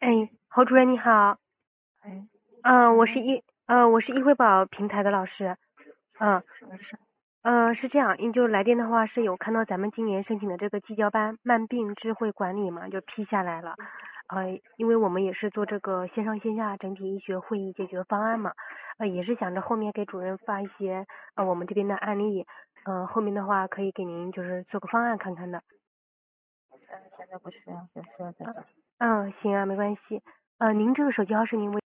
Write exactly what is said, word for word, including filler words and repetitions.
哎，侯主任你好。 哎， 嗯、我是嗯， 易，呃，我是易惠宝平台的老师。嗯、 什么事？ 呃，是这样，你就来电的话是有看到咱们今年申请的这个季教班慢病智慧管理嘛，就批下来了。呃，因为我们也是做这个线上线下整体医学会议解决方案嘛，呃，也是想着后面给主任发一些呃我们这边的案例，呃，后面的话可以给您就是做个方案看看的。 嗯，现在不需要，有需要再找。 嗯，行啊，没关系。呃，您这个手机号是您微